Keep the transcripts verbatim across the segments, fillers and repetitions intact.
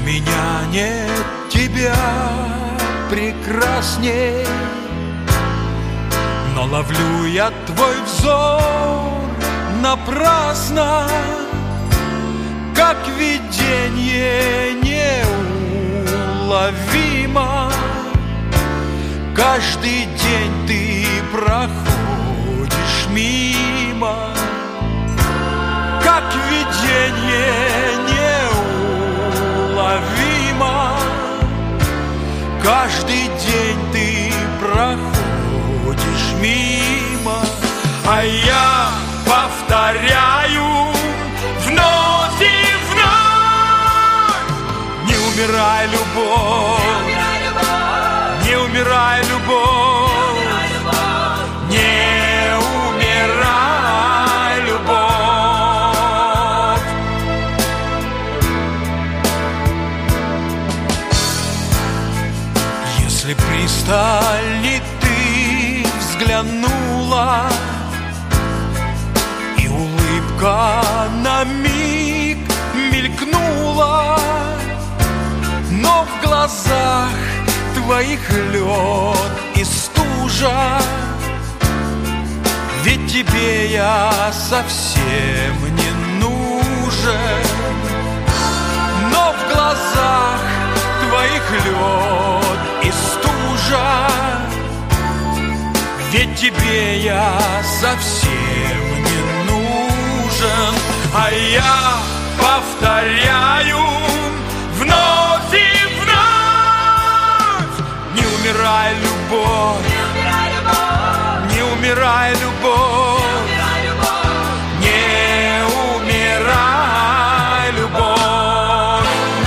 меня нет тебя прекрасней, но ловлю я твой взор напрасно, как видение неуловимо. Каждый день ты проходишь мимо, как видение неуловимо. Каждый день ты проходишь мимо, а я повторяю вновь и вновь: не умирай, любовь, не умирай, любовь, не умирай, любовь. Если пристально ты взглянула, и улыбка на миг мелькнула, но в глазах твоих лед и стужа, ведь тебе я совсем не нужен. Но в глазах твоих лед и стужа, ведь тебе я совсем не нужен. А я повторяю вновь и вновь: не умирай, любовь, не умирай, любовь, не умирай, любовь.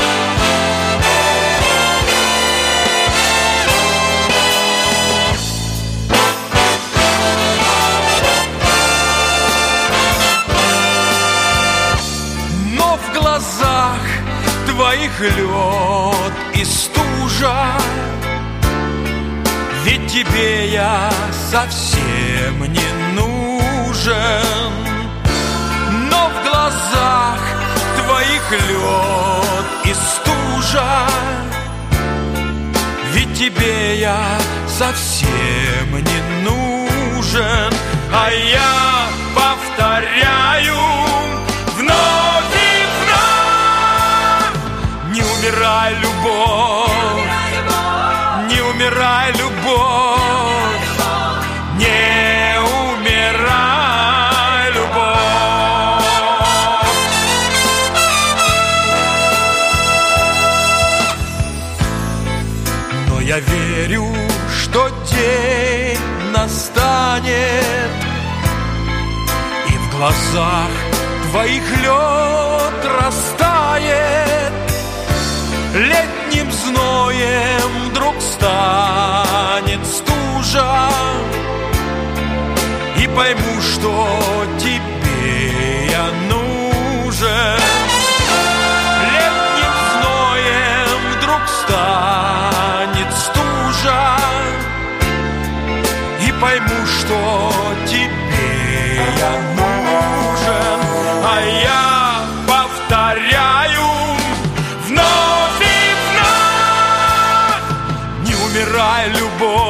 Но в глазах твоих лед и стужа, ведь тебе я совсем не нужен. Но в глазах твоих лед и стужа, ведь тебе я совсем не нужен. А я повторяю вновь и вновь: не умирай, любовь, не умирай, любовь, не умирай, любовь. Но я верю, что день настанет, и в глазах твоих лед растает, летним зноем вдруг станет стужа, и пойму, что тебе я нужен. Летним зноем вдруг станет стужа, и пойму, что тебе я нужен. А я повторяю вновь: не умирай, любовь,